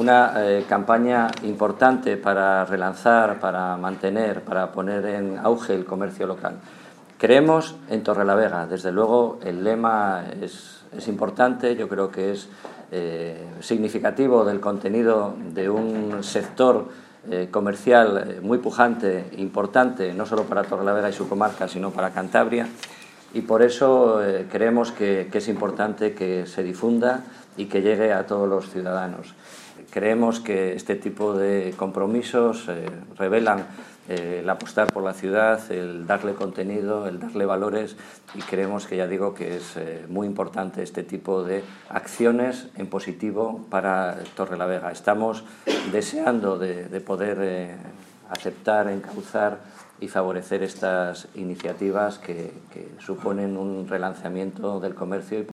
una campaña importante para relanzar, para mantener, para poner en auge el comercio local. Creemos en Torrelavega. Desde luego el lema es importante, yo creo que es significativo del contenido de un sector comercial muy pujante, importante, no solo para Torrelavega y su comarca, sino para Cantabria, y por eso creemos que es importante que se difunda y que llegue a todos los ciudadanos. Creemos que este tipo de compromisos revelan el apostar por la ciudad, el darle contenido, el darle valores, y creemos que, ya digo, que es muy importante este tipo de acciones en positivo para Torrelavega. Estamos deseando de poder aceptar, encauzar y favorecer estas iniciativas que suponen un relanzamiento del comercio.